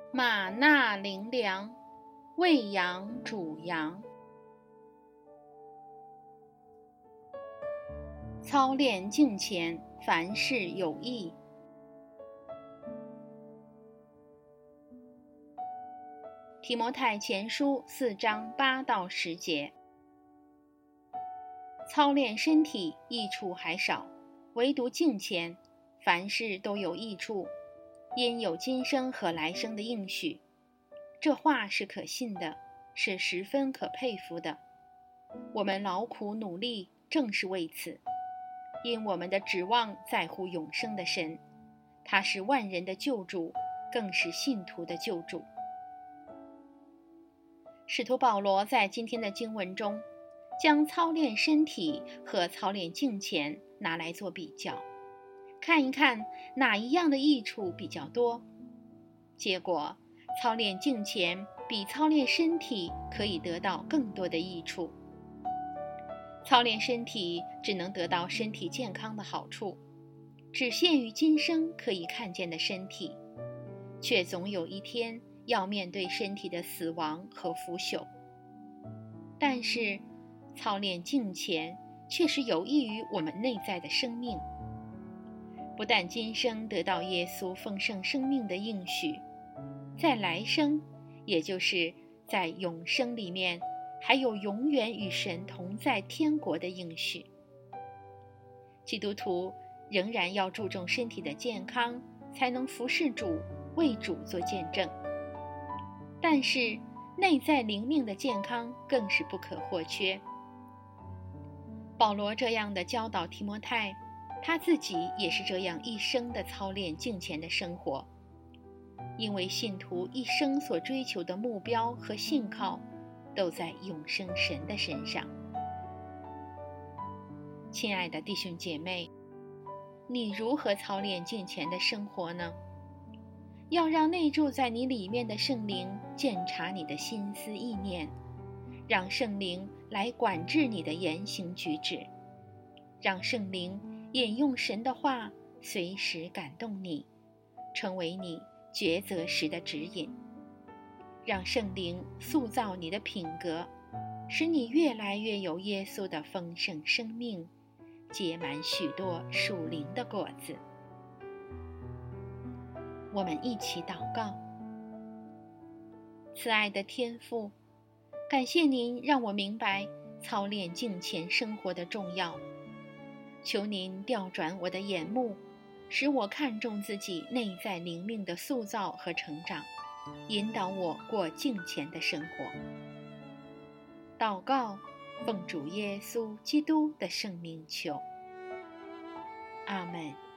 玛纳灵粮，喂养主羊。操练敬虔，凡事有益。提摩太前书4章8到10节。操练身体益处还少，唯独敬虔，凡事都有益处，因有今生和来生的应许。这话是可信的，是十分可佩服的。我们劳苦努力，正是为此，因我们的指望在乎永生的神，他是万人的救主，更是信徒的救主。使徒保罗在今天的经文中，将操练身体和操练敬虔拿来做比较，看一看哪一样的益处比较多。结果，操练敬虔比操练身体可以得到更多的益处。操练身体只能得到身体健康的好处，只限于今生可以看见的身体，却总有一天要面对身体的死亡和腐朽。但是操练敬虔确实有益于我们内在的生命，不但今生得到耶稣丰盛生命的应许，在来生，也就是在永生里面，还有永远与神同在天国的应许。基督徒仍然要注重身体的健康，才能服侍主，为主做见证。但是内在灵命的健康更是不可或缺。保罗这样的教导提摩太，他自己也是这样一生的操练敬虔的生活。因为信徒一生所追求的目标和信靠都在永生神的身上。亲爱的弟兄姐妹，你如何操练敬虔的生活呢？要让内住在你里面的圣灵鉴察你的心思意念，让圣灵来管制你的言行举止，让圣灵引用神的话随时感动你，成为你抉择时的指引，让圣灵塑造你的品格，使你越来越有耶稣的丰盛生命，结满许多属灵的果子。我们一起祷告。慈爱的天父，感谢您让我明白操练敬虔生活的重要，求您调转我的眼目，使我看重自己内在灵命的塑造和成长，引导我过敬虔的生活。祷告，奉主耶稣基督的圣名求，阿们。